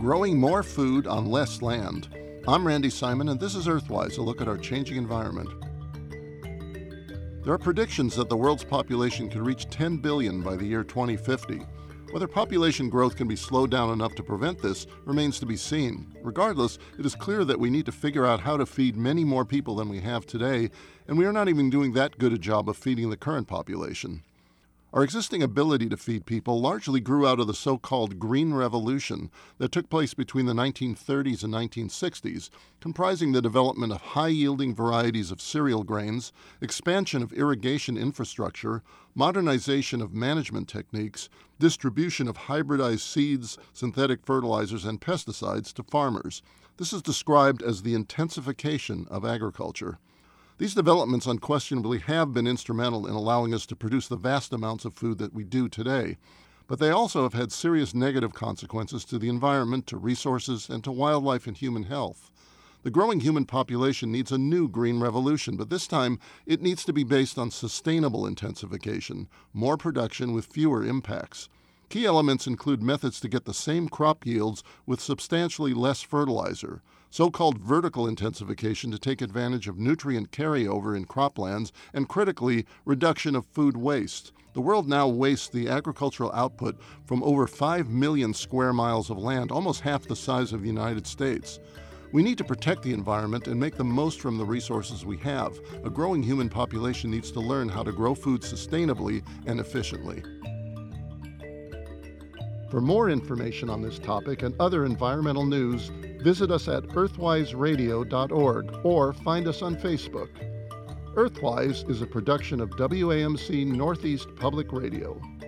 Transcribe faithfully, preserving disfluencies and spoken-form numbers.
growing more food on less land. I'm Randy Simon, and this is Earthwise, a look at our changing environment. There are predictions that the world's population could reach ten billion by the year twenty fifty. Whether population growth can be slowed down enough to prevent this remains to be seen. Regardless, it is clear that we need to figure out how to feed many more people than we have today, and we are not even doing that good a job of feeding the current population. Our existing ability to feed people largely grew out of the so-called Green Revolution that took place between the nineteen thirties and nineteen sixties, comprising the development of high-yielding varieties of cereal grains, expansion of irrigation infrastructure, modernization of management techniques, distribution of hybridized seeds, synthetic fertilizers, and pesticides to farmers. This is described as the intensification of agriculture. These developments unquestionably have been instrumental in allowing us to produce the vast amounts of food that we do today, but they also have had serious negative consequences to the environment, to resources, and to wildlife and human health. The growing human population needs a new green revolution, but this time it needs to be based on sustainable intensification, more production with fewer impacts. Key elements include methods to get the same crop yields with substantially less fertilizer, so-called vertical intensification to take advantage of nutrient carryover in croplands, and critically, reduction of food waste. The world now wastes the agricultural output from over five million square miles of land, almost half the size of the United States. We need to protect the environment and make the most from the resources we have. A growing human population needs to learn how to grow food sustainably and efficiently. For more information on this topic and other environmental news, visit us at earthwise radio dot org or find us on Facebook. Earthwise is a production of W A M C Northeast Public Radio.